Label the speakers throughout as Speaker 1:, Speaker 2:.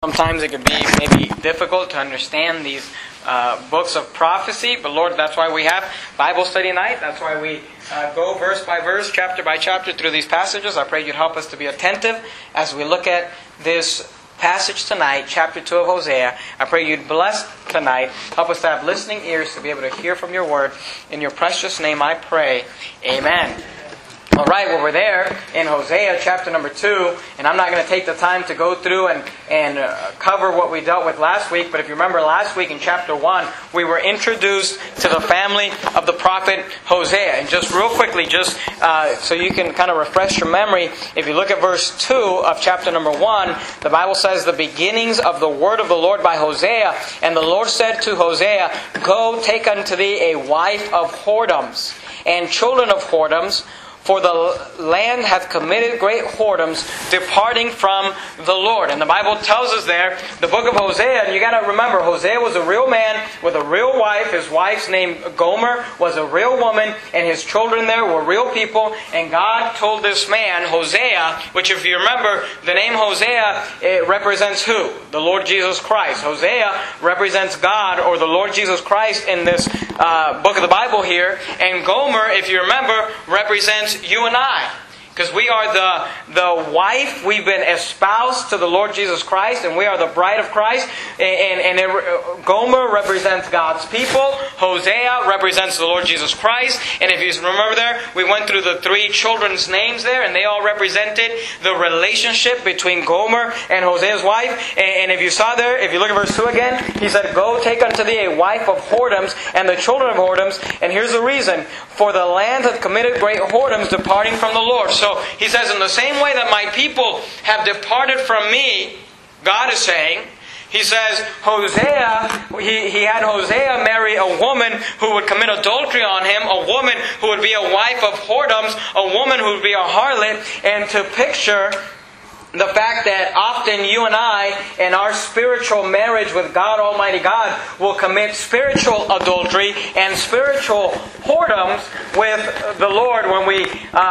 Speaker 1: Sometimes it could be maybe difficult to understand these books of prophecy, but Lord, that's why we have Bible study night. That's why we go verse by verse, chapter by chapter through these passages. I pray you'd help us to be attentive as we look at this passage tonight, chapter 2 of Hosea. I pray you'd bless tonight. Help us to have listening ears to be able to hear from your word. In your precious name I pray. Amen. All right, well, we're there in Hosea chapter number 2, and I'm not going to take the time to go through and cover what we dealt with last week, but if you remember last week in chapter 1, we were introduced to the family of the prophet Hosea. And just real quickly, just so you can kind of refresh your memory, if you look at verse 2 of chapter number 1, the Bible says, "The beginnings of the word of the Lord by Hosea, and the Lord said to Hosea, Go, take unto thee a wife of whoredoms, and children of whoredoms, for the land hath committed great whoredoms, departing from the Lord." And the Bible tells us there, the book of Hosea, and you got to remember, Hosea was a real man with a real wife. His wife's name Gomer was a real woman, and his children there were real people. And God told this man, Hosea, which if you remember, the name Hosea, it represents who? The Lord Jesus Christ. Hosea represents God or the Lord Jesus Christ in this book of the Bible here. And Gomer, if you remember, represents you and I. Because we are the wife, we've been espoused to the Lord Jesus Christ, and we are the bride of Christ. And Gomer represents God's people. Hosea represents the Lord Jesus Christ. And if you remember there, we went through the three children's names there, and they all represented the relationship between Gomer and Hosea's wife. And if you saw there, if you look at verse 2 again, he said, "Go, take unto thee a wife of whoredoms, and the children of whoredoms." And here's the reason: "For the land hath committed great whoredoms, departing from the Lord." So he says, in the same way that my people have departed from me, God is saying, he says, Hosea, he had Hosea marry a woman who would commit adultery on him, a woman who would be a wife of whoredoms, a woman who would be a harlot, and to picture the fact that often you and I, in our spiritual marriage with God Almighty God, will commit spiritual adultery and spiritual whoredoms with the Lord when we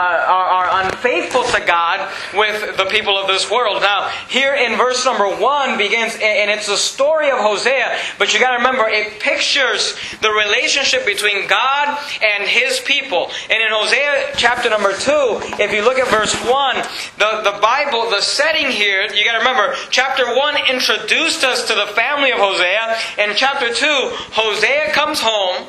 Speaker 1: are unfaithful to God with the people of this world. Now, here in verse number 1 begins, and it's the story of Hosea, but you got to remember, it pictures the relationship between God and His people. And in Hosea chapter number 2, if you look at verse 1, the Bible, the setting here, you got to remember, chapter 1 introduced us to the family of Hosea. In chapter 2, Hosea comes home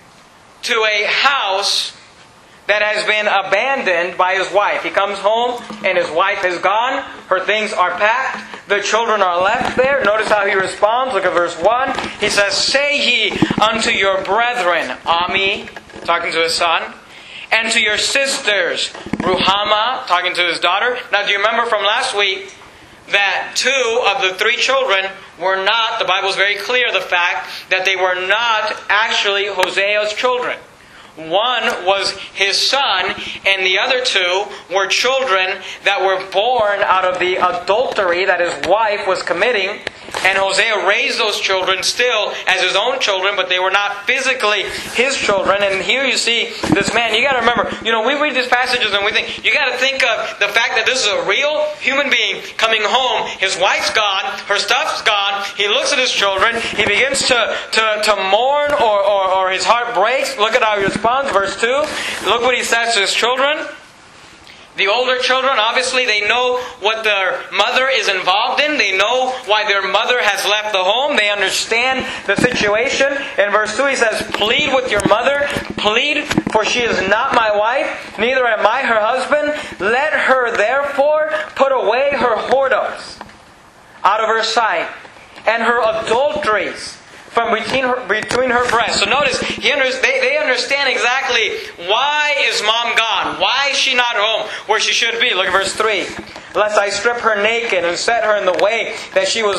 Speaker 1: to a house that has been abandoned by his wife. He comes home and his wife is gone. Her things are packed. The children are left there. Notice how he responds. Look at verse 1. He says, "Say ye unto your brethren," Ami, talking to his son, "and to your sisters," Ruhamah, talking to his daughter. Now, do you remember from last week that 2 of the 3 children were not, the Bible is very clear, the fact that they were not actually Hosea's children. One was his son, and the other 2 were children that were born out of the adultery that his wife was committing. And Hosea raised those children still as his own children, but they were not physically his children. And here you see this man. You got to remember, we read these passages and we think, you got to think of the fact that this is a real human being coming home. His wife's gone, her stuff's gone. He looks at his children. He begins to mourn, or his heart breaks. Look at how he responds. Verse 2. Look what he says to his children. The older children, obviously, they know what their mother is involved in. They know why their mother has left the home. They understand the situation. In verse 2, he says, "Plead with your mother. Plead, for she is not my wife, neither am I her husband. Let her therefore put away her whoredoms out of her sight, and her adulteries from between her breasts." So notice, they understand exactly why is mom gone? Why is she not home where she should be? Look at verse 3. "Lest I strip her naked and set her in the way that she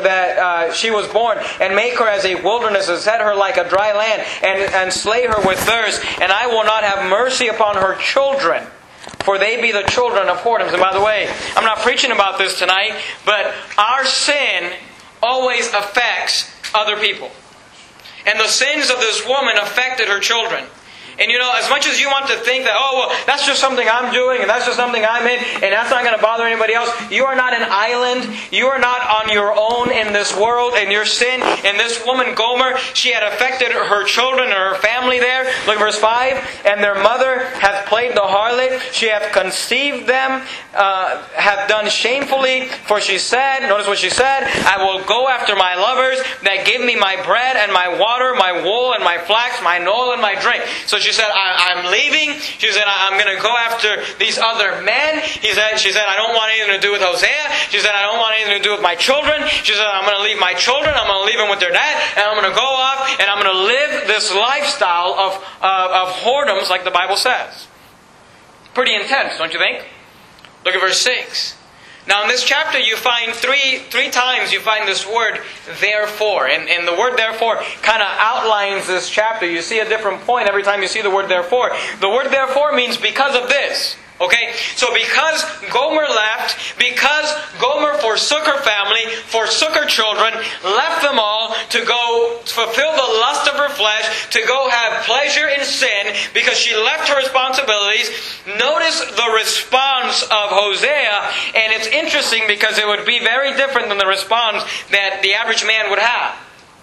Speaker 1: was born, and make her as a wilderness, and set her like a dry land, and slay her with thirst. And I will not have mercy upon her children, for they be the children of whoredoms." And by the way, I'm not preaching about this tonight, but our sin always affects other people. And the sins of this woman affected her children. And as much as you want to think that, oh, well, that's just something I'm doing, and that's just something I'm in, and that's not going to bother anybody else, you are not an island. You are not on your own in this world, and your sin. And this woman, Gomer, she had affected her children and her family there. Look at verse 5. And their mother hath played the harlot. She hath conceived them, hath done shamefully. For she said, notice what she said, I will go after my lovers that give me my bread and my water, my wool and my flax, my oil and my drink. So she said, I'm leaving. She said, I'm going to go after these other men. She said, I don't want anything to do with Hosea. She said, I don't want anything to do with my children. She said, I'm going to leave my children. I'm going to leave them with their dad. And I'm going to go off and I'm going to live this lifestyle of whoredoms like the Bible says. Pretty intense, don't you think? Look at verse 6. Now in this chapter you find three times you find this word therefore. And the word therefore kind of outlines this chapter. You see a different point every time you see the word therefore. The word therefore means because of this. Okay? So because Gomer left, because Gomer forsook her family, forsook her children, left them all to go fulfill the lust of her flesh, to go have pleasure in sin, because she left her responsibilities, notice the response of Hosea, and it's interesting because it would be very different than the response that the average man would have.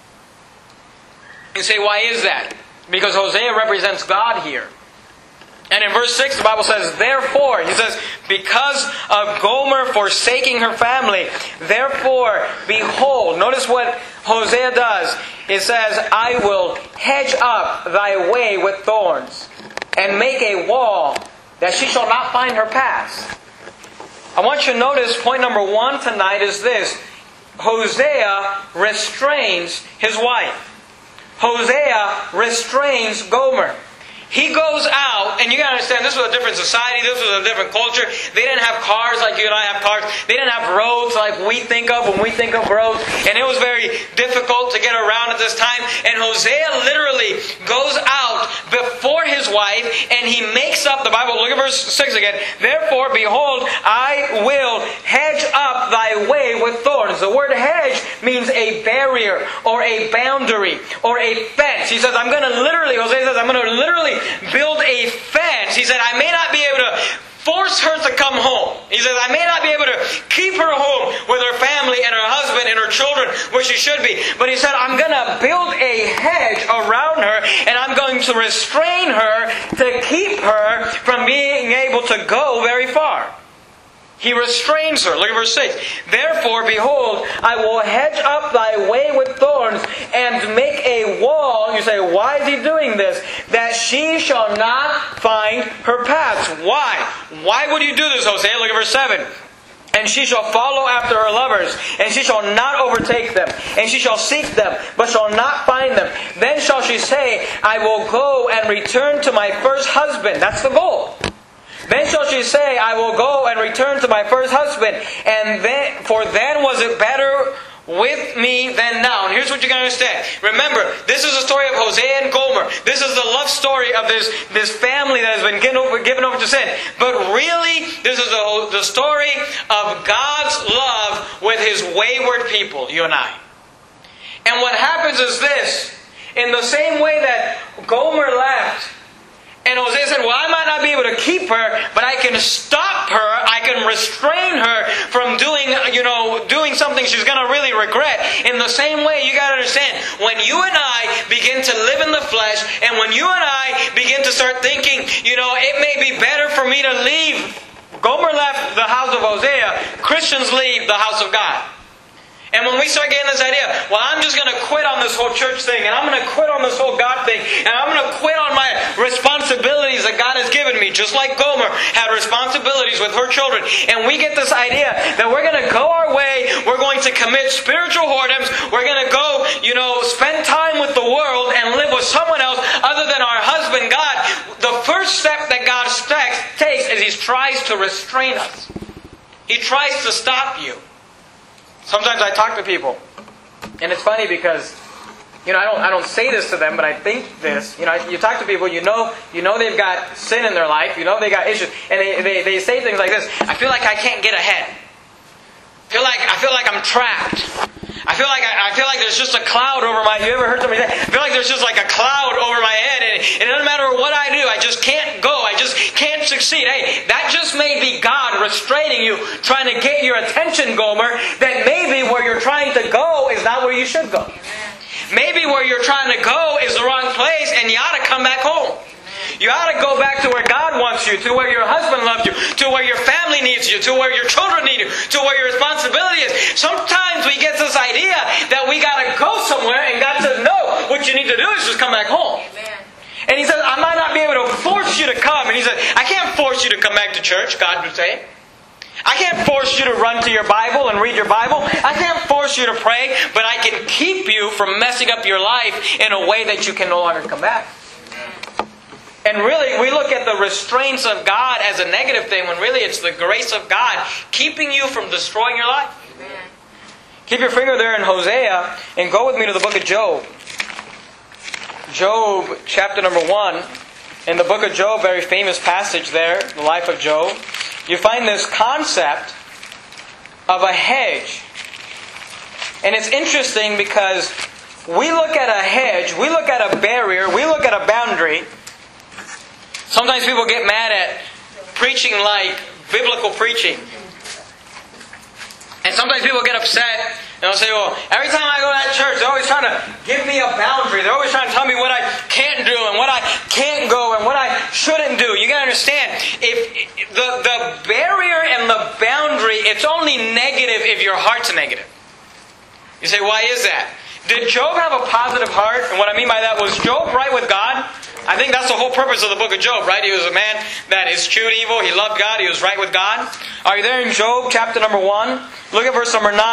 Speaker 1: You say, why is that? Because Hosea represents God here. And in verse 6, the Bible says, therefore, he says, because of Gomer forsaking her family, therefore, behold, notice what Hosea does. It says, I will hedge up thy way with thorns, and make a wall, that she shall not find her paths. I want you to notice, point number 1 tonight is this. Hosea restrains his wife. Hosea restrains Gomer. He goes out, and you gotta understand, this was a different society, this was a different culture. They didn't have cars like you and I have cars. They didn't have roads like we think of when we think of roads. And it was very difficult to get around at this time. And Hosea literally goes out before his wife, and he makes up, the Bible, look at verse 6 again. Therefore, behold, I will hedge up thy way with thorns. The word hedge means a barrier, or a boundary, or a fence. He says, Hosea says, I'm going to literally build a fence. He said, I may not be able to force her to come home. He says, I may not be able to keep her home with her family and her husband and her children where she should be. But he said, I'm going to build a hedge around her, and I'm going to restrain her to keep her from being able to go very far. He restrains her. Look at verse 6. Therefore, behold, I will hedge up thy way with thorns, and make a wall. You say, why is he doing this? That she shall not find her paths. Why? Why would you do this, Hosea? Look at verse 7. And she shall follow after her lovers, and she shall not overtake them, and she shall seek them, but shall not find them. Then shall she say, I will go and return to my first husband. That's the goal. Then shall she say, I will go and return to my first husband, for then was it better with me than now. And here's what you got to understand. Remember, this is the story of Hosea and Gomer. This is the love story of this family that has been given over to sin. But really, this is the story of God's love with His wayward people, you and I. And what happens is this. In the same way that Gomer left, and Hosea said, well, I might not be able to keep her, but I can stop her, I can restrain her from doing something she's going to really regret. In the same way, you got to understand, when you and I begin to live in the flesh, and when you and I begin to start thinking, it may be better for me to leave. Gomer left the house of Hosea, Christians leave the house of God. And when we start getting this idea, well, I'm just going to quit on this whole church thing, and I'm going to quit on this whole God thing, and I'm going to quit on my responsibilities that God has given me, just like Gomer had responsibilities with her children. And we get this idea that we're going to go our way, we're going to commit spiritual whoredoms, we're going to go, spend time with the world and live with someone else other than our husband, God. The first step that God takes is He tries to restrain us. He tries to stop you. Sometimes I talk to people, and it's funny because, I don't say this to them, but I think this. You talk to people, you know they've got sin in their life, they got issues, and they say things like this: I feel like I can't get ahead. I feel like I'm trapped. I I feel like there's just a cloud over my. You ever heard somebody say? I feel like there's just like a cloud over my head, and it doesn't matter what I do. I just can't go. I just can't succeed. Hey, that just may be God restraining you, trying to get your attention, Gomer. That maybe where you're trying to go is not where you should go. Maybe where you're trying to go is the wrong place, and you ought to come back home. You ought to go back to where God wants you, to where your husband loves you, to where your family needs you, to where your children need you, to where your responsibility is. Sometimes we get this idea that we got to go somewhere, and God says, no, what you need to do is just come back home. Amen. And He says, I might not be able to force you to come. And He says, I can't force you to come back to church, God would say. I can't force you to run to your Bible and read your Bible. I can't force you to pray, but I can keep you from messing up your life in a way that you can no longer come back. And really, we look at the restraints of God as a negative thing, when really it's the grace of God keeping you from destroying your life. Amen. Keep your finger there in Hosea and go with me to the book of Job. Job, chapter number 1. In the book of Job, very famous passage there, the life of Job. You find this concept of a hedge. And it's interesting because we look at a hedge, we look at a barrier, we look at a boundary. Sometimes people get mad at preaching like biblical preaching. And sometimes people get upset and they'll say, well, every time I go to that church, they're always trying to give me a boundary. They're always trying to tell me what I can't do and what I can't go and what I shouldn't do. You got to understand, if the barrier and the boundary, it's only negative if your heart's negative. You say, why is that? Did Job have a positive heart? And what I mean by that, was Job right with God? I think that's the whole purpose of the book of Job, right? He was a man that eschewed evil. He loved God. He was right with God. Are you there in Job chapter number 1? Look at verse number 9.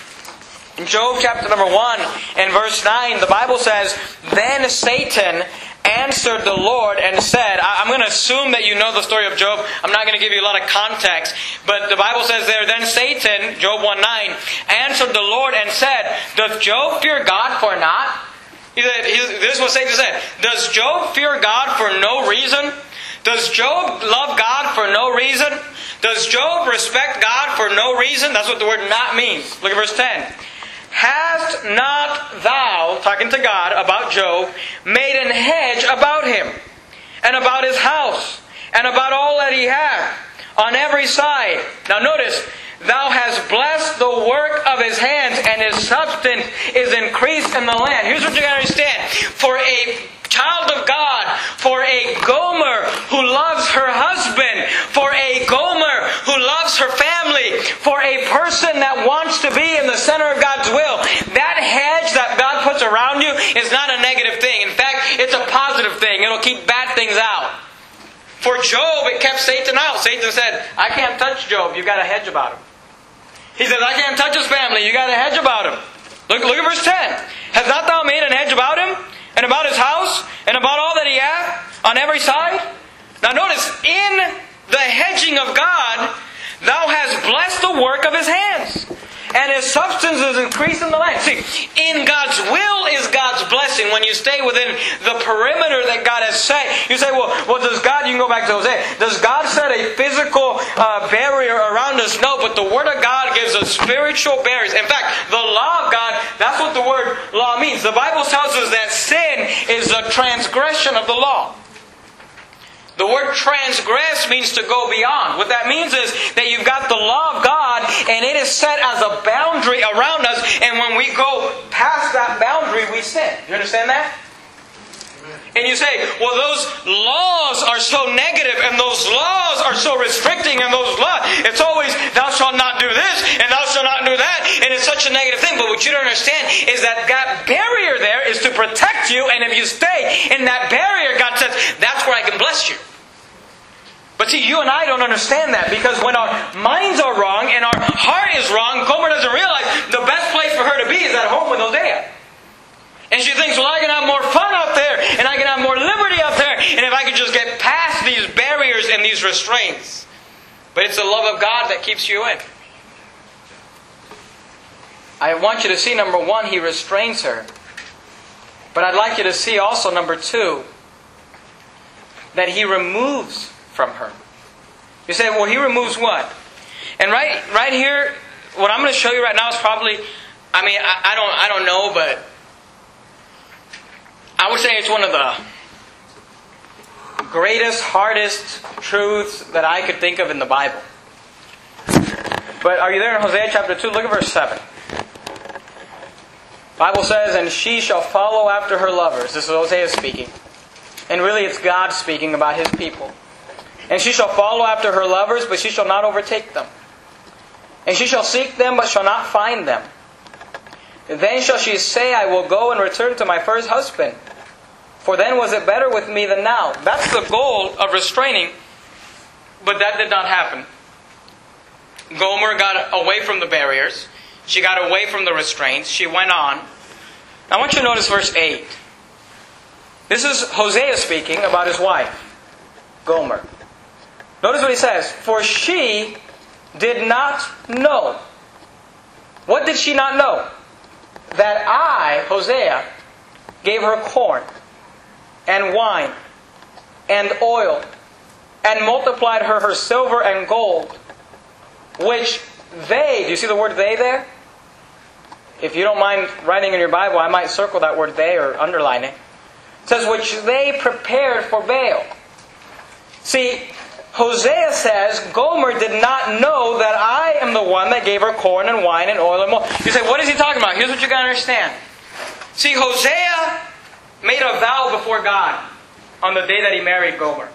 Speaker 1: In Job chapter number 1 and verse 9, the Bible says, Then Satan answered the Lord and said, I'm going to assume that you know the story of Job. I'm not going to give you a lot of context. But the Bible says there, Then Satan, Job 1:9, answered the Lord and said, Doth Job fear God for naught? This is what Satan said. Does Job fear God for no reason? Does Job love God for no reason? Does Job respect God for no reason? That's what the word not means. Look at verse 10. Hast not thou, talking to God about Job, made an hedge about him, and about his house, and about all that he hath, on every side? Now notice, Thou hast blessed the work of his hands, and his substance is increased in the land. Here's what you got to understand. For a child of God, for a Gomer who loves her husband, for a Gomer who loves her family, for a person that wants to be in the center of God's will, that hedge that God puts around you is not a negative thing. In fact, it's a positive thing. It'll keep bad things out. For Job, it kept Satan out. Satan said, I can't touch Job. You've got a hedge about him. He says, I can't touch his family. You got a hedge about him. Look at verse 10. Hast not thou made an hedge about him, and about his house, and about all that he hath, on every side? Now notice, in the hedging of God, thou hast blessed the work of his hands, and his substance is increased in the land. See, in God's will is God's blessing when you stay within the perimeter that God has set. You say, well, does God, you can go back to Hosea, does God set a physical barrier around us? No, but the Word of God gives us spiritual barriers. In fact, the law of God, that's what the word law means. The Bible tells us that sin is a transgression of the law. The word transgress means to go beyond. What that means is that you've got the law of God and it is set as a boundary around us, and when we go past that boundary, we sin. You understand that? And you say, well, those laws are so negative and those laws are so restricting and those laws, it's always, thou shalt not do this and thou shalt not do that, and it's such a negative thing. But what you don't understand is that that barrier there is to protect you, and if you stay in that barrier, God says, that's where I can bless you. But see, you and I don't understand that, because when our minds are wrong and our heart is wrong, Gomer doesn't realize the best place for her to be is at home with Hosea. And she thinks, well, I can have more fun out there, and I can have more liberty out there, and if I could just get past these barriers and these restraints. But it's the love of God that keeps you in. I want you to see, number one, He restrains her. But I'd like you to see also, number two, that He removes from her. You say, well, He removes what? And right here, what I'm going to show you right now is probably, I mean, I don't know, but I would say it's one of the greatest, hardest truths that I could think of in the Bible. But are you there in Hosea chapter 2? Look at verse 7. The Bible says, and she shall follow after her lovers. This is Hosea speaking. And really it's God speaking about His people. And she shall follow after her lovers, but she shall not overtake them. And she shall seek them, but shall not find them. Then shall she say, I will go and return to my first husband. For then was it better with me than now. That's the goal of restraining. But that did not happen. Gomer got away from the barriers. She got away from the restraints. She went on. Now I want you to notice verse 8. This is Hosea speaking about his wife, Gomer. Notice what he says. For she did not know. What did she not know? That I, Hosea, gave her corn and wine and oil and multiplied her silver and gold, which they, do you see the word they there? If you don't mind writing in your Bible, I might circle that word they or underline it. It says, which they prepared for Baal. See, Hosea says, Gomer did not know that I am the one that gave her corn and wine and oil and mold. You say, what is he talking about? Here's what you got to understand. See, Hosea made a vow before God on the day that he married Gomer.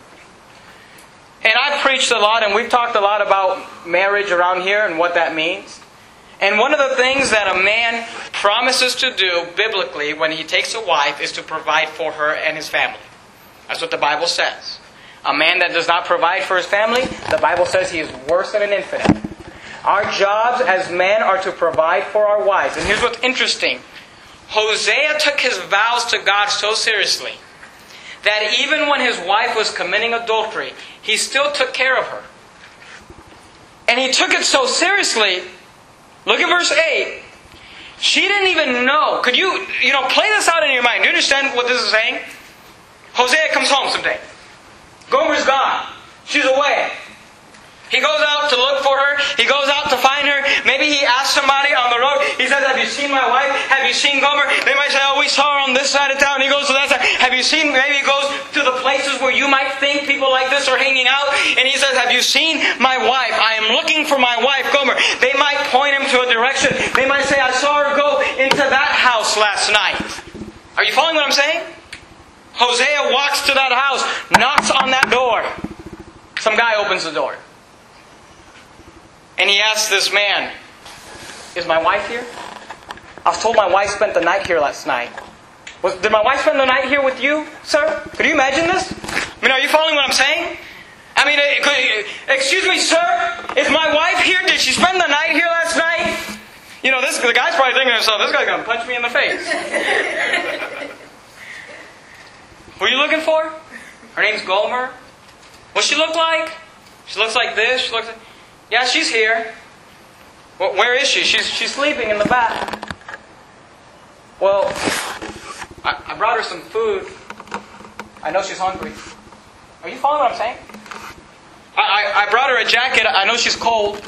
Speaker 1: And I've preached a lot and we've talked a lot about marriage around here and what that means. And one of the things that a man promises to do biblically when he takes a wife is to provide for her and his family. That's what the Bible says. A man that does not provide for his family, the Bible says he is worse than an infidel. Our jobs as men are to provide for our wives. And here's what's interesting. Hosea took his vows to God so seriously that even when his wife was committing adultery, he still took care of her. And he took it so seriously. Look at verse 8. She didn't even know. Could you play this out in your mind? Do you understand what this is saying? Hosea comes home someday. Gomer's gone. She's away. He goes out to look for her. He goes out to find her. Maybe he asks somebody on the road. He says, have you seen my wife? Have you seen Gomer? They might say, oh, we saw her on this side of town. He goes to that side. Have you seen? Maybe he goes to the places where you might think people like this are hanging out. And he says, have you seen my wife? I am looking for my wife, Gomer. They might point him to a direction. They might say, I saw her go into that house last night. Are you following what I'm saying? Hosea walks to that house, knocks on that door. Some guy opens the door. And he asks this man, is my wife here? I was told my wife spent the night here last night. Did my wife spend the night here with you, sir? Could you imagine this? I mean, are you following what I'm saying? I mean, excuse me, sir, is my wife here? Did she spend the night here last night? The guy's probably thinking to himself, this guy's going to punch me in the face. Who are you looking for? Her name's Gomer. What's she look like? She looks like this. She looks like... Yeah, she's here. Well, where is she? She's sleeping in the bath. Well, I brought her some food. I know she's hungry. Are you following what I'm saying? I brought her a jacket. I know she's cold.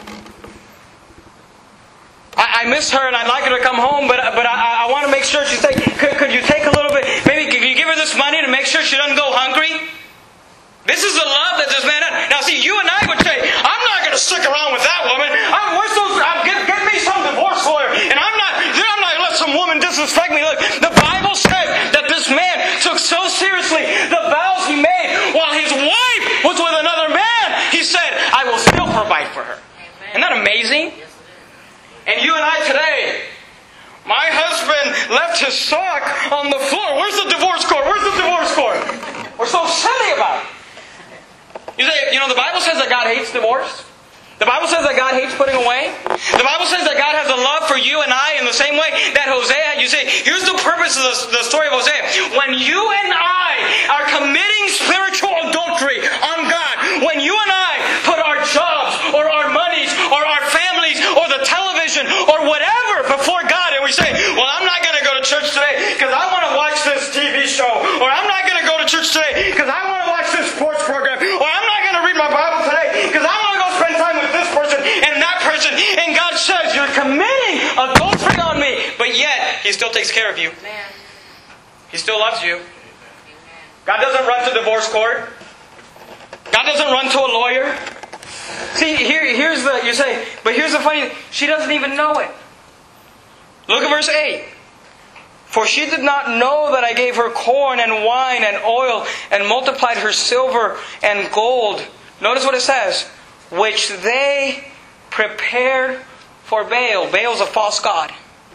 Speaker 1: I miss her and I'd like her to come home, but I want to make sure she's safe. Could you take a little bit? Maybe could you give her this money to make sure she doesn't go hungry? This is the love that this man had. Now see, you and I would say, I'm not going to stick around with that woman. Get me some divorce lawyer. And I'm not going to let some woman disrespect me. Look, the Bible said that this man took so seriously the vows he made while his wife was with another man. He said, I will still provide for her. Isn't that amazing? And you and I today, my husband left his sock on the floor. Where's the divorce court? Where's the divorce court? We're so silly about it. You say, the Bible says that God hates divorce. The Bible says that God hates putting away. The Bible says that God has a love for you and I in the same way that Hosea. You say, here's the purpose of the story of Hosea. When you and I are committing spiritual adultery on God, when you and I put our jobs or our monies or our families or the television or whatever before God, and we say, well, I'm not going to go to church today because I want to watch this TV show, or I'm not going to go to church today because I want to watch this sports program, or I'm not going to read my Bible today because I want to go spend time with this person and that person. And God says, you're committing adultery on me. dead, He still takes care of you. He still loves you. God doesn't run to divorce court. God doesn't run to a lawyer. See, you say, but here's the funny thing. She doesn't even know it. Look at verse 8. For she did not know that I gave her corn and wine and oil and multiplied her silver and gold. Notice what it says. Which they prepared for Baal. Baal's a false god.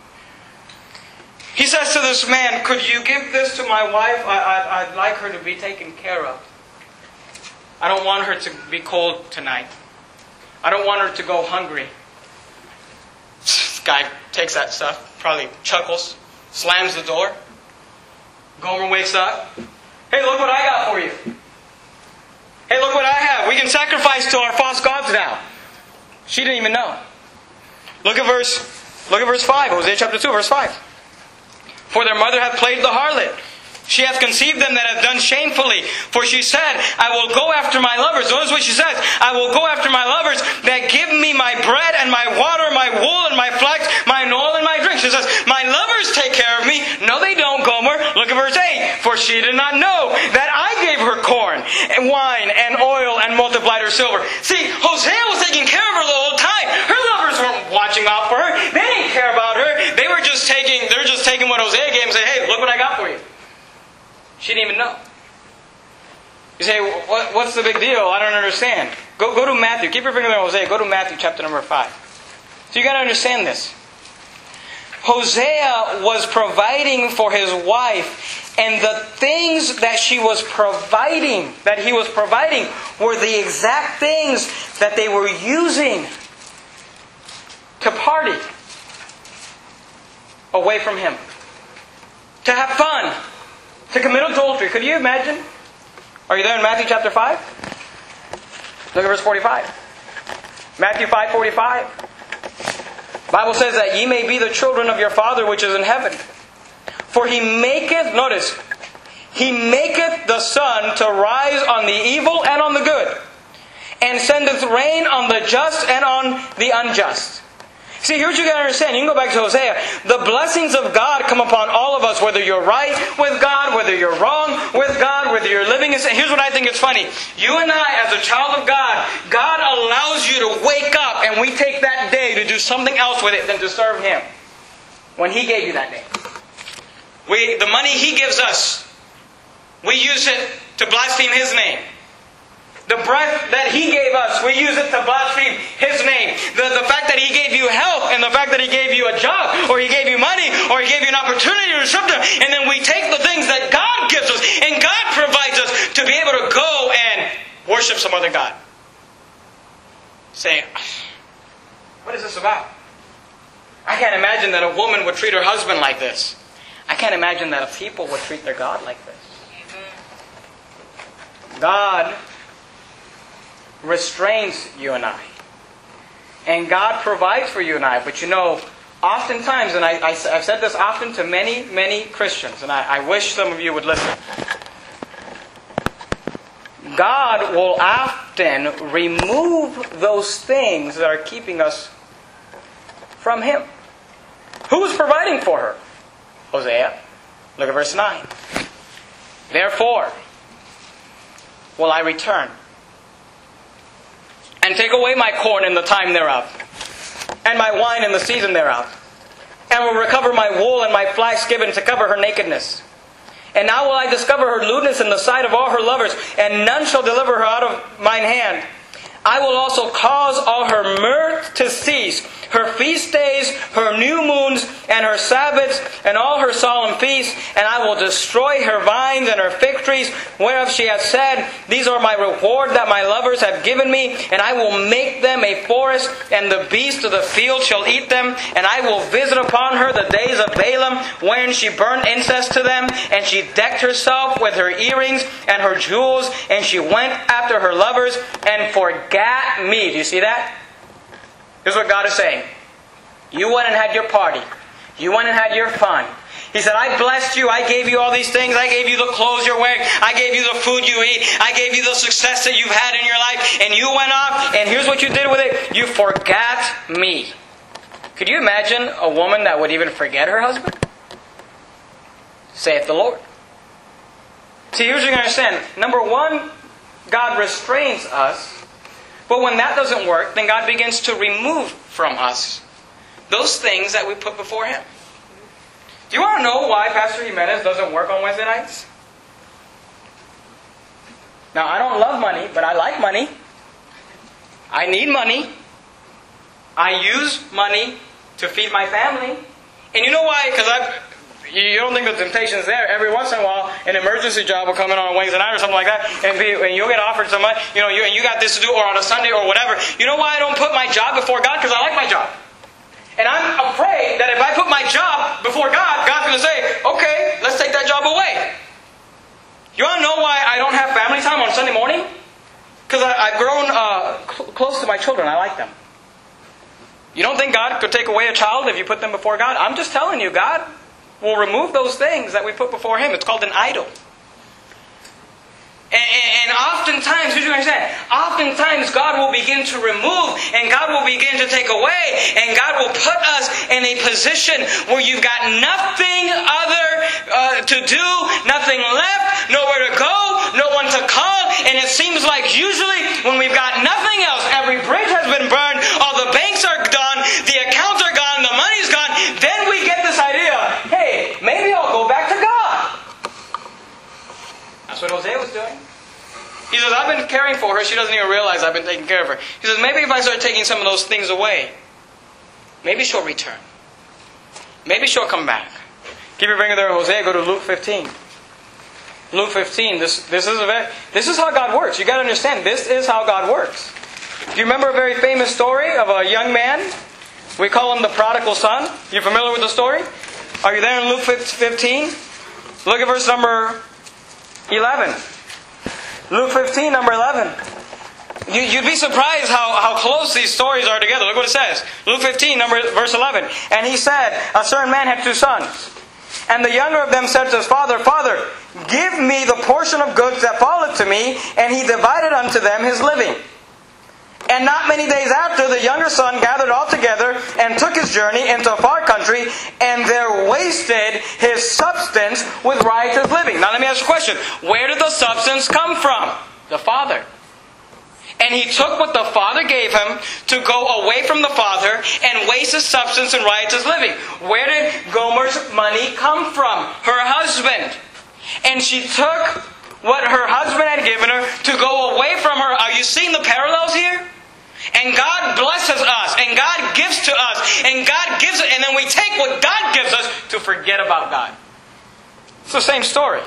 Speaker 1: He says to this man, could you give this to my wife? I'd like her to be taken care of. I don't want her to be cold tonight. I don't want her to go hungry. This guy takes that stuff, probably chuckles, slams the door. Gomer wakes up. Hey, look what I got for you. Hey, look what I have. We can sacrifice to our false gods now. She didn't even know. Look at verse 5. Hosea chapter 2, verse 5. For their mother hath played the harlot. She hath conceived them that have done shamefully. For she said, I will go after my lovers. Notice what she says. I will go after my lovers that give me my bread and my water, my wool and my flax, my oil and my drink. She says, my lovers take care of me. No, they don't, Gomer. Look at verse 8. For she did not know that I gave her corn and wine and oil and multiplied her silver. See, Hosea was taking care of her the whole time. Her lovers weren't watching out for her. They didn't care about her. They're just taking what Hosea gave and say, hey, look what I got for you. She didn't even know. You say, what's the big deal? I don't understand. Go to Matthew. Keep your finger on Hosea. Go to Matthew chapter number 5. So you got to understand this. Hosea was providing for his wife, and the things that he was providing, were the exact things that they were using to party away from him. To have fun. To commit adultery. Could you imagine? Are you there in Matthew chapter 5? Look at verse 45. Matthew 5:45. Bible says that ye may be the children of your Father which is in heaven. For He maketh, notice, He maketh the sun to rise on the evil and on the good, and sendeth rain on the just and on the unjust. See, here's what you got to understand. You can go back to Hosea. The blessings of God come upon all of us, whether you're right with God, whether you're wrong with God, whether you're living in sin. Here's what I think is funny. You and I, as a child of God, God allows you to wake up, and we take that day to do something else with it than to serve Him. When He gave you that day. The money He gives us, we use it to blaspheme His name. The breath that He gave us, we use it to blaspheme His name. The fact that He gave you health, and the fact that He gave you a job, or He gave you money, or He gave you an opportunity or something, and then we take the things that God gives us, and God provides us to be able to go and worship some other God. Say, what is this about? I can't imagine that a woman would treat her husband like this. I can't imagine that a people would treat their God like this. God restrains you and I. And God provides for you and I. But you know, oftentimes, and I've said this often to many, many Christians, and I wish some of you would listen. God will often remove those things that are keeping us from Him. Who was providing for her? Hosea. Look at verse 9. Therefore will I return, and take away my corn in the time thereof, and my wine in the season thereof, and will recover my wool and my flax given to cover her nakedness. And now will I discover her lewdness in the sight of all her lovers, and none shall deliver her out of mine hand. I will also cause all her mirth to cease, her feast days, her new moons, and her Sabbaths, and all her solemn feasts, and I will destroy her vines and her fig trees, whereof she hath said, These are my reward that my lovers have given me, and I will make them a forest, and the beasts of the field shall eat them, and I will visit upon her the days of Balaam, wherein she burned incense to them, and she decked herself with her earrings and her jewels, and she went after her lovers, and forgat me. Do you see that? Here's what God is saying. You went and had your party. You went and had your fun. He said, I blessed you. I gave you all these things. I gave you the clothes you're wearing. I gave you the food you eat. I gave you the success that you've had in your life. And you went off, and here's what you did with it. You forgot me. Could you imagine a woman that would even forget her husband? Saith the Lord. See, here's what you understand. Number one, God restrains us. But when that doesn't work, then God begins to remove from us those things that we put before Him. Do you want to know why Pastor Jimenez doesn't work on Wednesday nights? Now, I don't love money, but I like money. I need money. I use money to feed my family. And you know why? Because you don't think the temptation's there. Every once in a while, an emergency job will come in on a Wednesday night or something like that, and you'll get offered some money, and you got this to do, or on a Sunday or whatever. You know why I don't put my job before God? Because I like my job. And I'm afraid that if I put my job before God, God's going to say, okay, let's take that job away. You want to know why I don't have family time on Sunday morning? Because I've grown close to my children. I like them. You don't think God could take away a child if you put them before God? I'm just telling you, God will remove those things that we put before Him. It's called an idol. And oftentimes, did you understand? Oftentimes God will begin to remove, and God will begin to take away, and God will put us in a position where you've got nothing other to do, nothing left, nowhere to go, no one to call, and it seems like usually when we've got nothing else, every bridge has been burned, all the banks are done, the accounts are gone, the money's gone, then we get this idea, hey, maybe I'll go back to God. That's what Hosea was doing. He says, I've been caring for her. She doesn't even realize I've been taking care of her. He says, maybe if I start taking some of those things away, maybe she'll return. Maybe she'll come back. Keep your finger there, Hosea. Go to Luke 15. Luke 15. This is how God works. You got to understand, this is how God works. Do you remember a very famous story of a young man? We call him the prodigal son. You familiar with the story? Are you there in Luke 15? Look at verse number 11. Luke 15, number 11. You'd be surprised how close these stories are together. Look what it says. Luke 15, verse 11. And he said, a certain man had 2 sons. And the younger of them said to his father, Father, give me the portion of goods that falleth to me. And he divided unto them his living. And not many days after, the younger son gathered all together and took his journey into a far country, and there wasted his substance with riotous living. Now let me ask you a question. Where did the substance come from? The father. And he took what the father gave him to go away from the father and waste his substance in riotous living. Where did Gomer's money come from? Her husband. And she took what her husband had given her to go away from her. Are you seeing the parallels here? And God blesses us, and God gives to us, and God gives it, and then we take what God gives us to forget about God. It's the same story.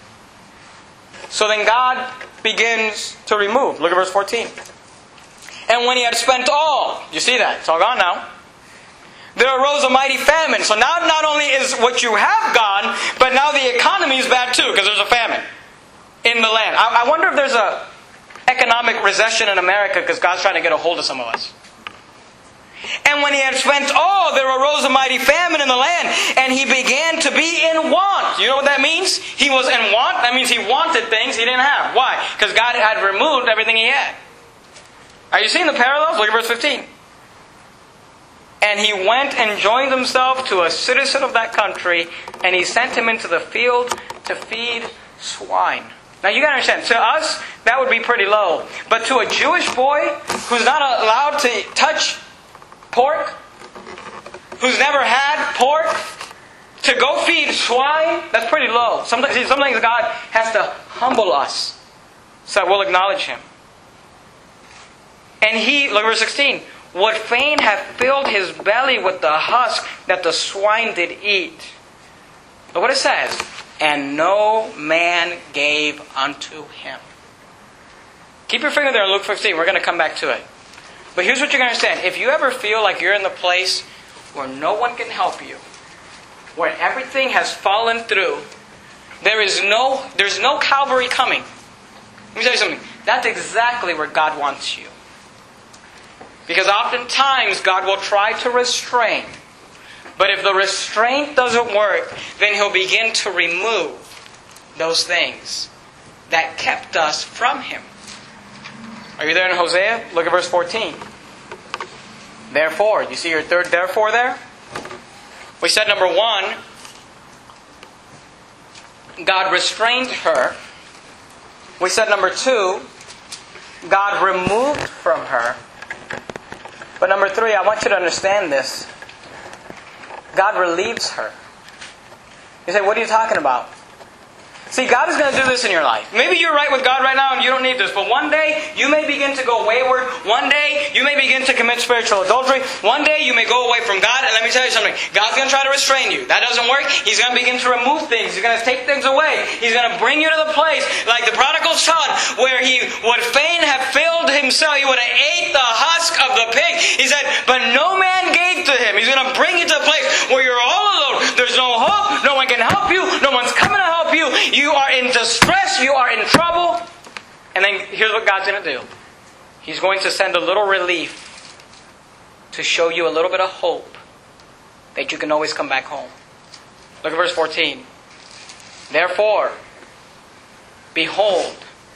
Speaker 1: So then God begins to remove. Look at verse 14. And when he had spent all, you see that? It's all gone now. There arose a mighty famine. So now not only is what you have gone, but now the economy is bad too, because there's a famine in the land. I wonder if there's a economic recession in America because God's trying to get a hold of some of us. And when he had spent all, there arose a mighty famine in the land, and he began to be in want. You know what that means? He was in want. That means he wanted things he didn't have. Why? Because God had removed everything he had. Are you seeing the parallels? Look at verse 15. And he went and joined himself to a citizen of that country, and he sent him into the field to feed swine. Now you got to understand, to us, that would be pretty low. But to a Jewish boy who's not allowed to touch pork, who's never had pork, to go feed swine, that's pretty low. Sometimes God has to humble us so that we'll acknowledge Him. And he, look at verse 16, would fain have filled his belly with the husk that the swine did eat. Look what it says. And no man gave unto him. Keep your finger there in Luke 15. We're going to come back to it. But here's what you're going to understand. If you ever feel like you're in the place where no one can help you, where everything has fallen through, there's no Calvary coming. Let me tell you something. That's exactly where God wants you. Because oftentimes God will try to restrain. But if the restraint doesn't work, then He'll begin to remove those things that kept us from Him. Are you there in Hosea? Look at verse 14. Therefore, you see your third therefore there? We said number one, God restrained her. We said number two, God removed from her. But number three, I want you to understand this. God relieves her. You say, what are you talking about? See, God is going to do this in your life. Maybe you're right with God right now and you don't need this. But one day, you may begin to go wayward. One day, you may begin to commit spiritual adultery. One day, you may go away from God. And let me tell you something. God's going to try to restrain you. That doesn't work. He's going to begin to remove things. He's going to take things away. He's going to bring you to the place, like the prodigal son, where he would fain have filled himself. He would have ate the husk of the pig. He said, but no man gave to him. He's going to bring you to a place where you're all alone. There's no hope. No one can help you. No one's coming to help you. You are in distress. You are in trouble. And then here's what God's going to do. He's going to send a little relief to show you a little bit of hope that you can always come back home. Look at verse 14. Therefore, behold.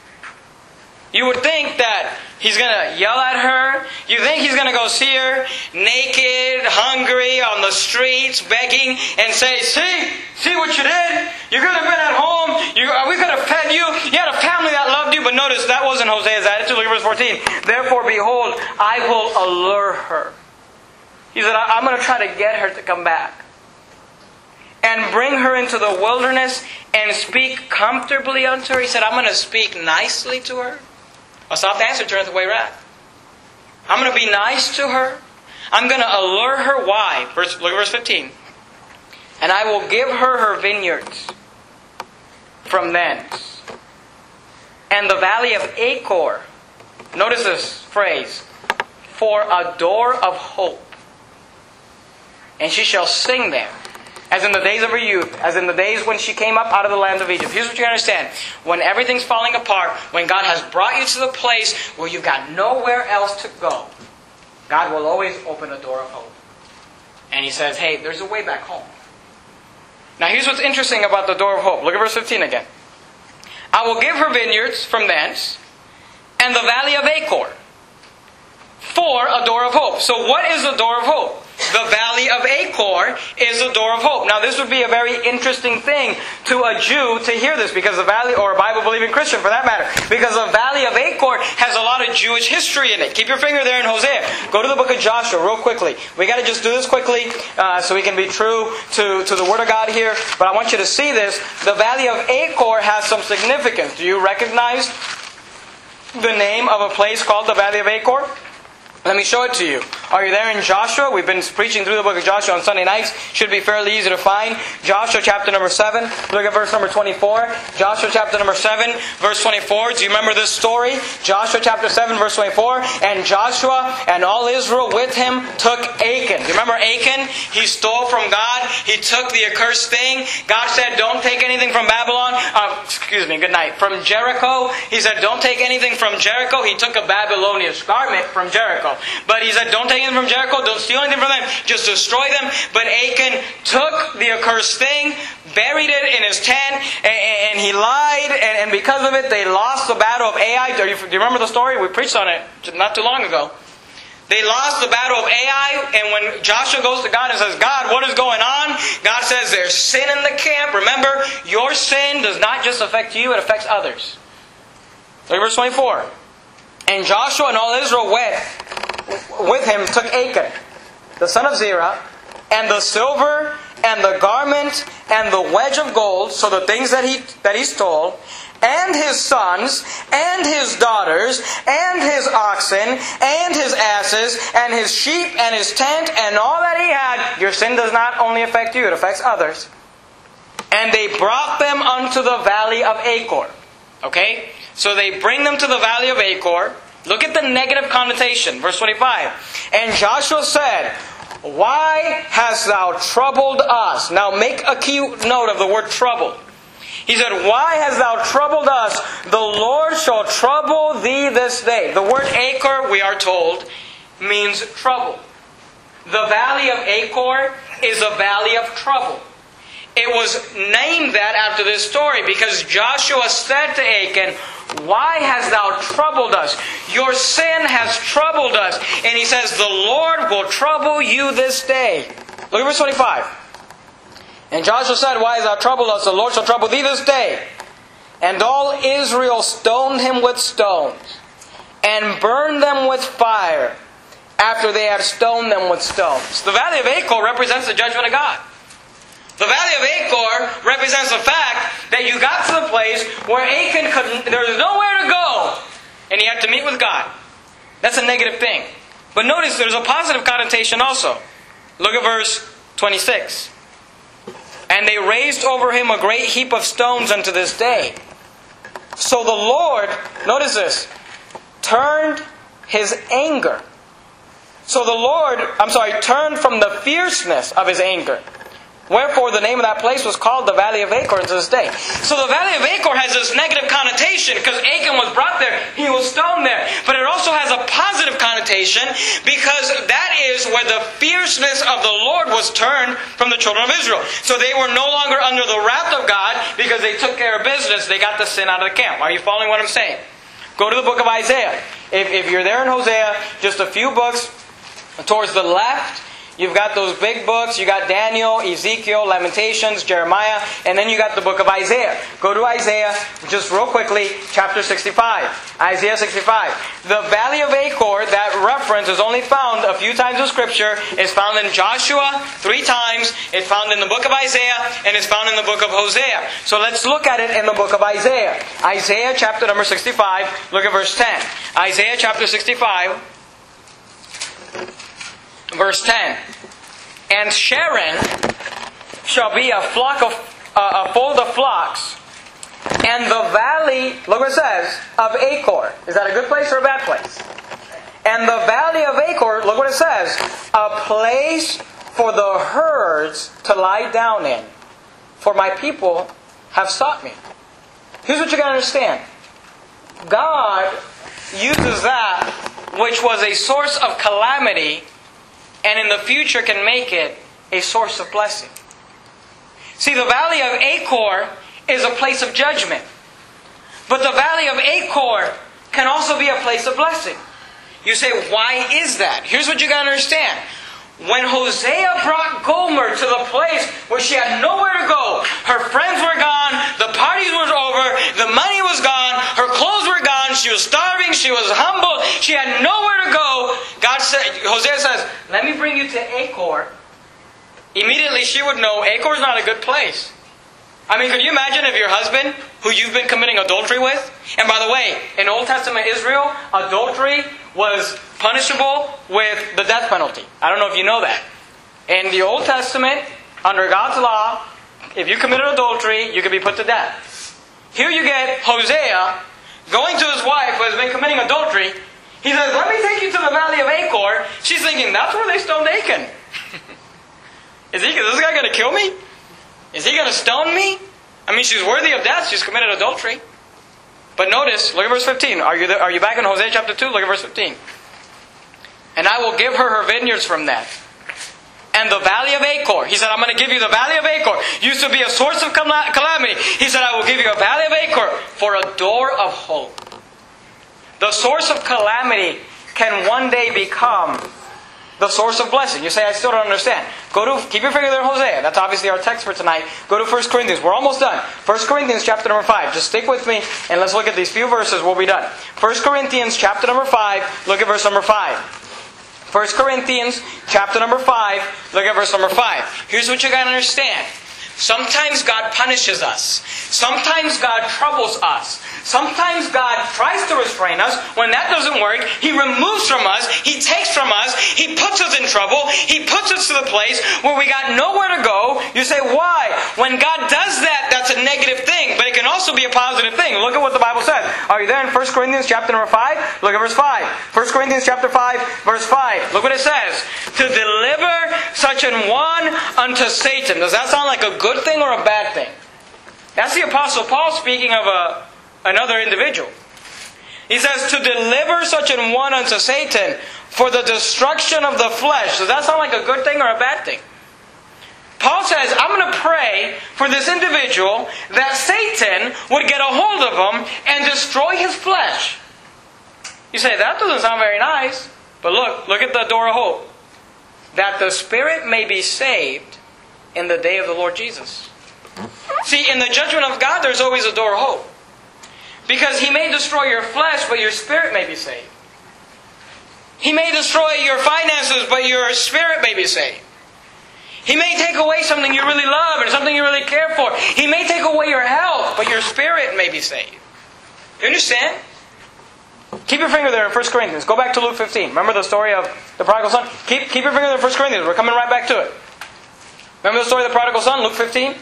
Speaker 1: You would think that he's going to yell at her. You think he's going to go see her naked, hungry, on the streets, begging, and say, see what you did? You could have been at home. We could have fed you. You had a family that loved you. But notice, that wasn't Hosea's attitude. Look at verse 14. Therefore, behold, I will allure her. He said, I'm going to try to get her to come back. And bring her into the wilderness and speak comfortably unto her. He said, I'm going to speak nicely to her. A soft answer turneth away wrath. I'm going to be nice to her. I'm going to allure her. Why? Look at verse 15. And I will give her her vineyards from thence. And the valley of Achor. Notice this phrase. For a door of hope. And she shall sing there. As in the days of her youth, as in the days when she came up out of the land of Egypt. Here's what you understand. When everything's falling apart, when God has brought you to the place where you've got nowhere else to go, God will always open a door of hope. And He says, hey, there's a way back home. Now here's what's interesting about the door of hope. Look at verse 15 again. I will give her vineyards from thence, and the valley of Achor, for a door of hope. So what is the door of hope? The valley of Achor is a door of hope. Now this would be a very interesting thing to a Jew to hear this, because the valley, or a Bible-believing Christian for that matter, because the valley of Achor has a lot of Jewish history in it. Keep your finger there in Hosea. Go to the book of Joshua real quickly. We got to just do this quickly so we can be true to the Word of God here. But I want you to see this. The valley of Achor has some significance. Do you recognize the name of a place called the valley of Achor? Let me show it to you. Are you there in Joshua? We've been preaching through the book of Joshua on Sunday nights. Should be fairly easy to find. Joshua chapter number 7. Look at verse number 24. Joshua chapter number 7, verse 24. Do you remember this story? Joshua chapter 7, verse 24. And Joshua and all Israel with him took Achan. Do you remember Achan? He stole from God. He took the accursed thing. God said, don't take anything from Babylon. Good night. From Jericho. He said, don't take anything from Jericho. He took a Babylonian garment from Jericho. But he said, don't take anything from Jericho, don't steal anything from them, just destroy them. But Achan took the accursed thing, buried it in his tent, and he lied, and because of it, they lost the battle of Ai. Do you remember the story? We preached on it not too long ago. They lost the battle of Ai, and when Joshua goes to God and says, God, what is going on? God says, there's sin in the camp. Remember, your sin does not just affect you, it affects others. Look at verse 24. And Joshua and all Israel went with him, took Achan, the son of Zerah, and the silver, and the garment, and the wedge of gold, so the things that he stole, and his sons, and his daughters, and his oxen, and his asses, and his sheep, and his tent, and all that he had. Your sin does not only affect you, it affects others. And they brought them unto the valley of Achor. Okay? So they bring them to the valley of Achor. Look at the negative connotation. Verse 25. And Joshua said, why hast thou troubled us? Now make a key note of the word troubled. He said, why hast thou troubled us? The Lord shall trouble thee this day. The word Achor, we are told, means trouble. The valley of Achor is a valley of trouble. It was named that after this story because Joshua said to Achan, why hast thou troubled us? Your sin has troubled us. And he says, the Lord will trouble you this day. Look at verse 25. And Joshua said, why hast thou troubled us? The Lord shall trouble thee this day. And all Israel stoned him with stones, and burned them with fire, after they had stoned them with stones. The valley of Achor represents the judgment of God. The valley of Achor represents the fact that you got to the place where Achan there was nowhere to go, and he had to meet with God. That's a negative thing. But notice there's a positive connotation also. Look at verse 26. And they raised over him a great heap of stones unto this day. So the Lord, notice this, turned His anger. So the Lord, turned from the fierceness of His anger. Wherefore the name of that place was called the Valley of Achor to this day. So the Valley of Achor has this negative connotation because Achan was brought there, he was stoned there. But it also has a positive connotation because that is where the fierceness of the Lord was turned from the children of Israel. So they were no longer under the wrath of God because they took care of business. They got the sin out of the camp. Are you following what I'm saying? Go to the book of Isaiah. If you're there in Hosea, just a few books towards the left, you've got those big books. You got Daniel, Ezekiel, Lamentations, Jeremiah, and then you got the book of Isaiah. Go to Isaiah, just real quickly, chapter 65. Isaiah 65. The Valley of Achor, that reference is only found a few times in Scripture. It's found in Joshua 3 times. It's found in the book of Isaiah, and it's found in the book of Hosea. So let's look at it in the book of Isaiah. Isaiah chapter number 65, look at verse 10. Isaiah chapter 65. Verse 10. And Sharon shall be a fold of flocks, and the valley, look what it says, of Achor. Is that a good place or a bad place? And the valley of Achor, look what it says, a place for the herds to lie down in. For my people have sought me. Here's what you got to understand. God uses that which was a source of calamity and in the future can make it a source of blessing. See, the valley of Achor is a place of judgment. But the valley of Achor can also be a place of blessing. You say, why is that? Here's what you got to understand. When Hosea brought Gomer to the place where she had nowhere to go, her friends were gone, the parties were over, the money was gone, her clothes were gone, she was starving, she was humbled, she had nowhere to go. Hosea says, let me bring you to Achor. Immediately she would know Achor is not a good place. I mean, could you imagine if your husband, who you've been committing adultery with, and by the way, in Old Testament Israel, adultery was punishable with the death penalty. I don't know if you know that. In the Old Testament, under God's law, if you committed adultery, you could be put to death. Here you get Hosea going to his wife who has been committing adultery. He says, let me take you to the valley of Achor. She's thinking, that's where they stoned Achan. Is this guy going to kill me? Is he going to stone me? I mean, she's worthy of death. She's committed adultery. But notice, look at verse 15. Are you back in Hosea chapter 2? Look at verse 15. And I will give her vervineyards from that. And the valley of Achor. He said, I'm going to give you the valley of Achor. Used to be a source of calamity. He said, I will give you a valley of Achor for a door of hope. The source of calamity can one day become the source of blessing. You say, I still don't understand. Keep your finger there in Hosea. That's obviously our text for tonight. Go to 1 Corinthians. We're almost done. 1 Corinthians chapter number 5. Just stick with me and let's look at these few verses. We'll be done. 1 Corinthians chapter number 5. Look at verse number 5. 1 Corinthians chapter number 5. Look at verse number 5. Here's what you got to understand. Sometimes God punishes us. Sometimes God troubles us. Sometimes God tries to restrain us. When that doesn't work, He removes from us. He takes from us. He puts us in trouble. He puts us to the place where we got nowhere to go. You say, why? When God does that, that's a negative thing. But it can also be a positive thing. Look at what the Bible says. Are you there in 1 Corinthians chapter number 5? Look at verse 5. 1 Corinthians chapter 5, verse 5. Look what it says. To deliver such an one unto Satan. Does that sound like a good thing or a bad thing? That's the Apostle Paul speaking of another individual. He says, to deliver such an one unto Satan for the destruction of the flesh. Does that sound like a good thing or a bad thing? Paul says, I'm going to pray for for this individual that Satan would get a hold of him and destroy his flesh. You say, that doesn't sound very nice. But look at the door of hope. That the spirit may be saved in the day of the Lord Jesus. See, in the judgment of God, there's always a door of hope. Because He may destroy your flesh, but your spirit may be saved. He may destroy your finances, but your spirit may be saved. He may take away something you really love and something you really care for. He may take away your health, but your spirit may be saved. You understand? Keep your finger there in 1 Corinthians. Go back to Luke 15. Remember the story of the prodigal son? Keep your finger there in 1 Corinthians. We're coming right back to it. Remember the story of the prodigal son? Luke 15?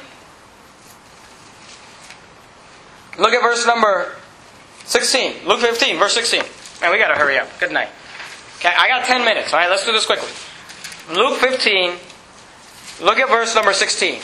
Speaker 1: Look at verse number 16. Luke 15, verse 16. Man, we got to hurry up. Good night. Okay, I got 10 minutes. All right, let's do this quickly. Luke 15, look at verse number 16.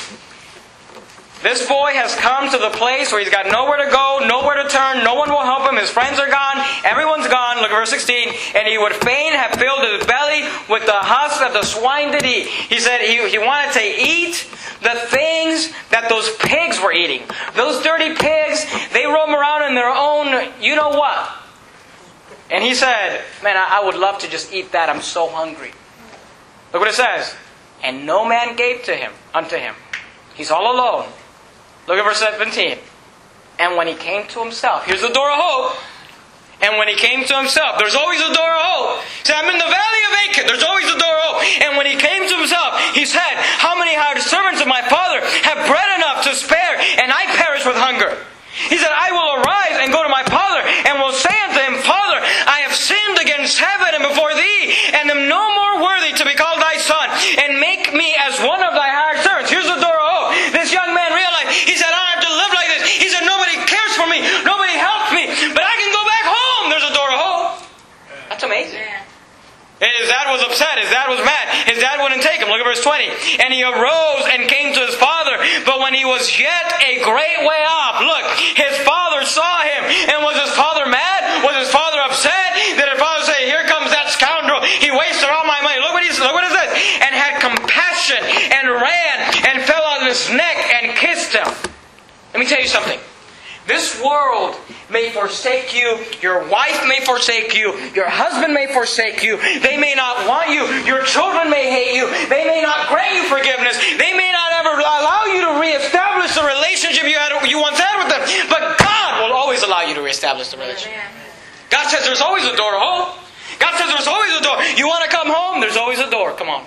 Speaker 1: This boy has come to the place where he's got nowhere to go, nowhere to turn, no one will help him, his friends are gone, everyone's gone. Look at verse 16. And he would fain have filled his belly with the husks that the swine did eat. He said he wanted to eat the things that those pigs were eating. Those dirty pigs, they roam around in their own, you know what. And he said, man, I would love to just eat that. I'm so hungry. Look what it says. And no man gave unto him. He's all alone. Look at verse 17. And when he came to himself, here's the door of hope. And when he came to himself, there's always a door of hope. He said, I'm in the valley of Achor. There's always a door of hope. And when he came to himself, he said, how many hired servants of my father have bread enough to spare, and I perish with hunger? He said, I will arise and go to my father, and will say unto him, Father, I have sinned against heaven and before thee, and am no more worthy to be called thy son, and make me as one of thy hired servants. Here's the door of hope. This young man realized, he said, I don't have to live like this. He said, nobody cares for me, nobody helps me, but I can go back home. There's a door of hope. That's amazing. His dad was upset. His dad was mad. His dad wouldn't take him. Look at verse 20. And he arose and came to his father. But when he was yet a great way off, look, his father saw him. And was his father mad? Was his father upset? Did his father say, here comes that scoundrel. He wasted all my money. Look what it says. And had compassion and ran and fell on his neck and kissed him. Let me tell you something. This world may forsake you. Your wife may forsake you. Your husband may forsake you. They may not want you. Your children may hate you. They may not grant you forgiveness. They may not ever allow you to reestablish the relationship you once had with them. But God will always allow you to reestablish the relationship. God says there's always a door to hope. God says there's always a door. You want to come home? There's always a door. Come on.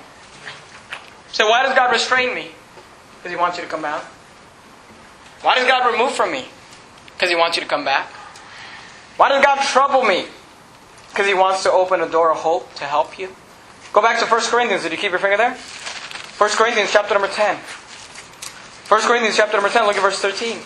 Speaker 1: So why does God restrain me? Because He wants you to come back. Why does God remove from me? Because He wants you to come back. Why does God trouble me? Because He wants to open a door of hope to help you. Go back to 1 Corinthians. Did you keep your finger there? 1 Corinthians chapter number 10. 1 Corinthians chapter number 10. Look at verse 13.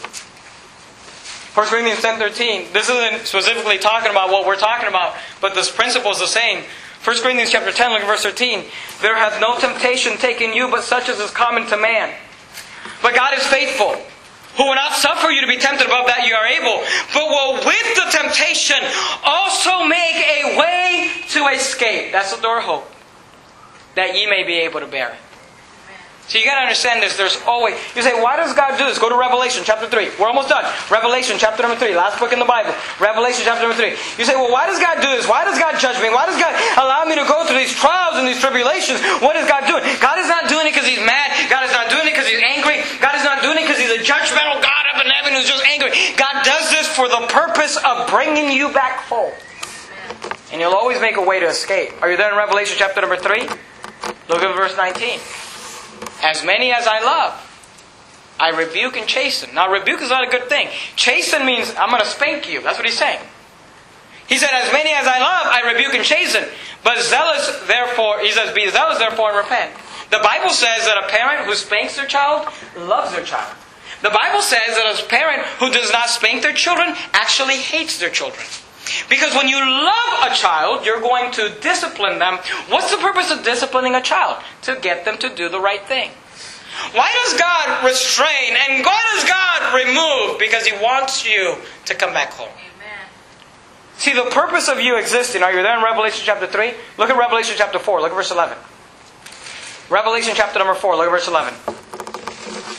Speaker 1: 1 Corinthians 10:13. This isn't specifically talking about what we're talking about, but this principle is the same. 1 Corinthians chapter 10. Look at verse 13. There hath no temptation taken you, but such as is common to man. But God is faithful, who will not suffer you to be tempted above that you are able, but will with the temptation also make a way to escape. That's the door of hope. That ye may be able to bear it. So you got to understand this. There's always... You say, why does God do this? Go to Revelation chapter 3. We're almost done. Revelation chapter number 3. Last book in the Bible. Revelation chapter number 3. You say, well, why does God do this? Why does God judge me? Why does God allow me to go through these trials and these tribulations? What is God doing? God is not doing it because He's mad. God is not doing it because He's angry. God is not doing it because He's a judgmental God up in heaven who's just angry. God does this for the purpose of bringing you back home. And He'll always make a way to escape. Are you there in Revelation chapter number 3? Look at verse 19. As many as I love, I rebuke and chasten. Now, rebuke is not a good thing. Chasten means I'm going to spank you. That's what He's saying. He said, as many as I love, I rebuke and chasten. But zealous, therefore, He says, be zealous, therefore, and repent. The Bible says that a parent who spanks their child loves their child. The Bible says that a parent who does not spank their children actually hates their children. Because when you love a child, you're going to discipline them. What's the purpose of disciplining a child? To get them to do the right thing. Why does God restrain and why does God remove? Because He wants you to come back home. Amen. See, the purpose of you existing, are you there in Revelation chapter 3? Look at Revelation chapter 4. Look at verse 11. Revelation chapter number 4. Look at verse 11.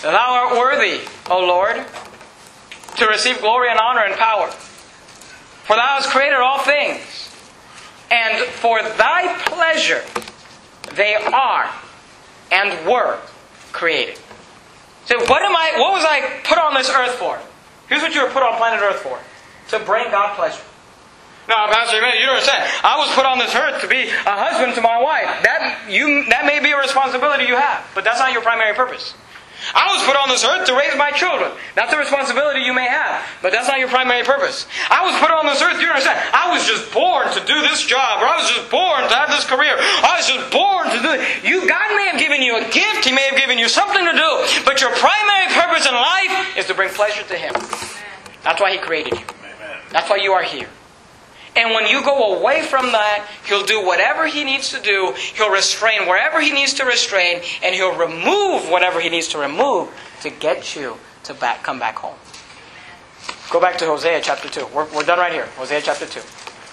Speaker 1: Thou art worthy, O Lord, to receive glory and honor and power. For Thou hast created all things, and for Thy pleasure they are and were created. So what was I put on this earth for? Here's what you were put on planet Earth for. To bring God pleasure. Now, Pastor, you don't understand. I was put on this earth to be a husband to my wife. That may be a responsibility you have, but that's not your primary purpose. I was put on this earth to raise my children. That's a responsibility you may have, but that's not your primary purpose. I was put on this earth, you understand, I was just born to do this job, or I was just born to have this career. I was just born to do it. God may have given you a gift, He may have given you something to do, but your primary purpose in life is to bring pleasure to Him. That's why He created you. That's why you are here. And when you go away from that, He'll do whatever He needs to do. He'll restrain wherever He needs to restrain. And He'll remove whatever He needs to remove to get you to come back home. Go back to Hosea chapter 2. We're done right here. Hosea chapter 2.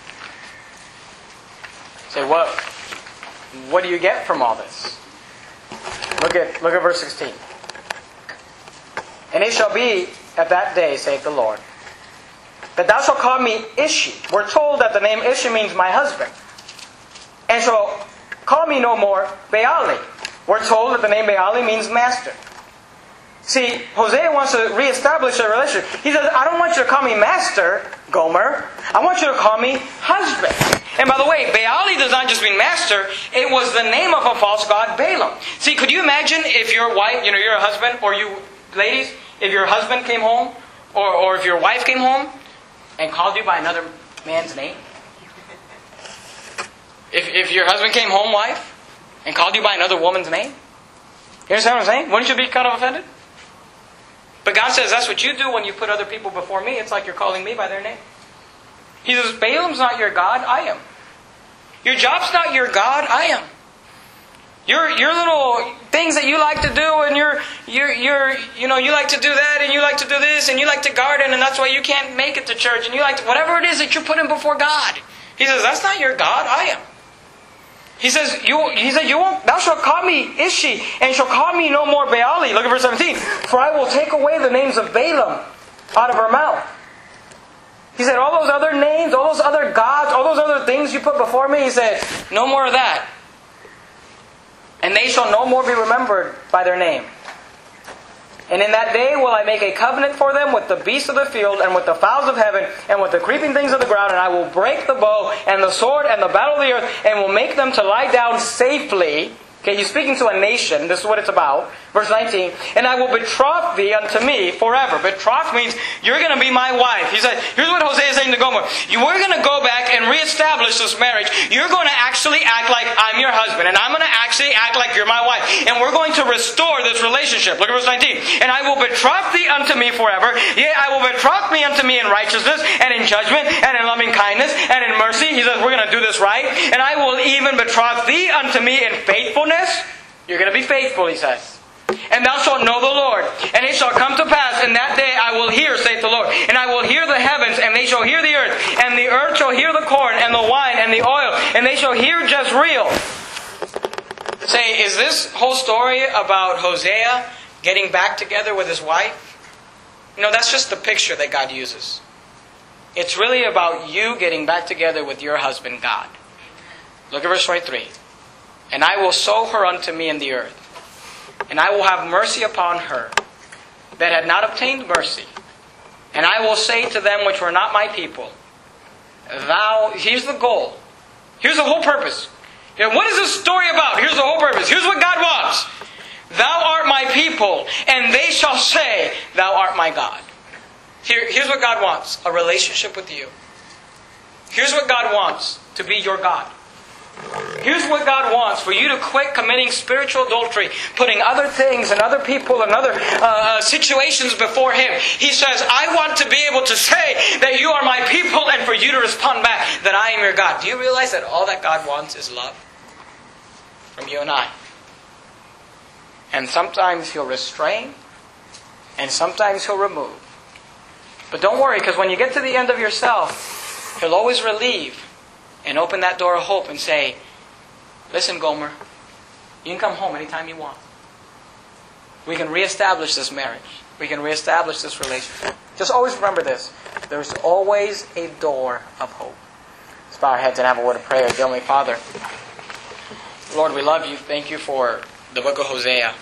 Speaker 1: Say, what do you get from all this? Look at verse 16. And it shall be at that day, saith the Lord, that thou shalt call me Ishi. We're told that the name Ishi means my husband. And shall call me no more Baali. We're told that the name Baali means master. See, Hosea wants to reestablish a relationship. He says, I don't want you to call me master, Gomer. I want you to call me husband. And by the way, Baali does not just mean master. It was the name of a false god, Balaam. See, could you imagine if your wife, you're a husband, or you ladies, if your husband came home, or if your wife came home, and called you by another man's name? If your husband came home, wife, and called you by another woman's name? You understand what I'm saying? Wouldn't you be kind of offended? But God says that's what you do when you put other people before me. It's like you're calling me by their name. He says, Balaam's not your God, I am. Your job's not your God, I am. Your little things that you like to do, and you like to do that, and you like to do this, and you like to garden, and that's why you can't make it to church, and you like to, whatever it is that you're putting before God. He says, that's not your God, I am. He says, thou shalt call me Ishi, and shall call me no more Baali. Look at verse 17. For I will take away the names of Balaam out of her mouth. He said, all those other names, all those other gods, all those other things you put before me, He said, no more of that. And they shall no more be remembered by their name. And in that day will I make a covenant for them with the beasts of the field, and with the fowls of heaven, and with the creeping things of the ground. And I will break the bow, and the sword, and the battle of the earth, and will make them to lie down safely. Okay, He's speaking to a nation. This is what it's about. Verse 19. And I will betroth thee unto me forever. Betroth means you're going to be my wife. He said, here's what Hosea is saying to Gomer. We're going to go back and reestablish this marriage. You're going to actually act like I'm your husband. And I'm going to actually act like you're my wife. And we're going to restore this relationship. Look at verse 19. And I will betroth thee unto me forever. Yea, I will betroth me unto me in righteousness, and in judgment, and in loving kindness, and in mercy. He says, we're going to do this right. And I will even betroth thee unto me in faithfulness. You're going to be faithful, He says. And thou shalt know the Lord. And it shall come to pass in that day I will hear, saith the Lord. And I will hear the heavens, and they shall hear the earth. And the earth shall hear the corn, and the wine, and the oil. And they shall hear Jezreel. Say, is this whole story about Hosea getting back together with his wife? No, that's just the picture that God uses. It's really about you getting back together with your husband, God. Look at verse 23. And I will sow her unto me in the earth, and I will have mercy upon her that had not obtained mercy. And I will say to them which were not my people, here's the goal. Here's the whole purpose. What is this story about? Here's the whole purpose. Here's what God wants. Thou art my people, and they shall say, Thou art my God. Here's what God wants. A relationship with you. Here's what God wants. To be your God. Here's what God wants, for you to quit committing spiritual adultery, putting other things and other people and other situations before Him. He says, I want to be able to say that you are my people, and for you to respond back that I am your God. Do you realize that all that God wants is love from you and I? And sometimes He'll restrain, and sometimes He'll remove. But don't worry, because when you get to the end of yourself, He'll always relieve and open that door of hope and say, listen, Gomer, you can come home anytime you want. we can reestablish this marriage. We can reestablish this relationship. Just always remember this. There's always a door of hope. Let's bow our heads and have a word of prayer. Dear Heavenly Father, Lord, we love you. Thank you for the book of Hosea.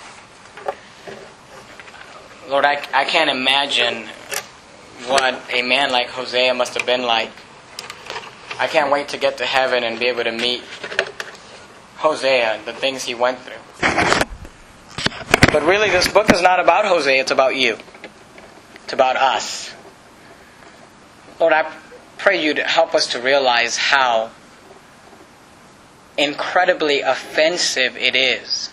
Speaker 1: Lord, I can't imagine what a man like Hosea must have been like. I can't wait to get to heaven and be able to meet Hosea and the things he went through. But really, this book is not about Hosea, it's about you. It's about us. Lord, I pray you to help us to realize how incredibly offensive it is.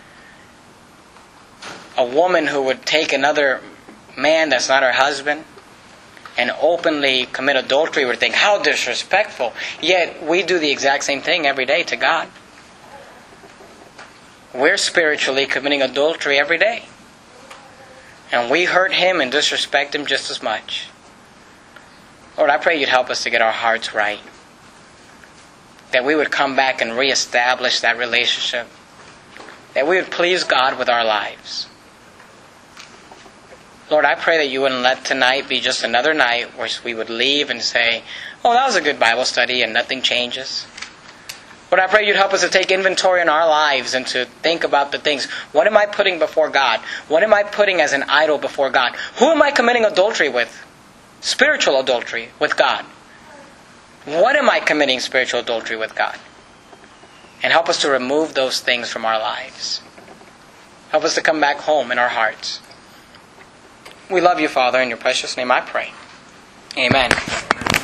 Speaker 1: A woman who would take another man that's not her husband and openly commit adultery would think, how disrespectful. Yet we do the exact same thing every day to God. We're spiritually committing adultery every day. And we hurt Him and disrespect Him just as much. Lord, I pray you'd help us to get our hearts right. That we would come back and reestablish that relationship. That we would please God with our lives. Lord, I pray that you wouldn't let tonight be just another night where we would leave and say, oh, that was a good Bible study and nothing changes. Lord, I pray you'd help us to take inventory in our lives and to think about the things. What am I putting before God? What am I putting as an idol before God? Who am I committing adultery with? Spiritual adultery with God. What am I committing spiritual adultery with God? And help us to remove those things from our lives. Help us to come back home in our hearts. We love you, Father. In your precious name I pray. Amen.